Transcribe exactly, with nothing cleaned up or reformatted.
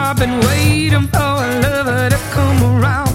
I've been waiting for a lover to come around.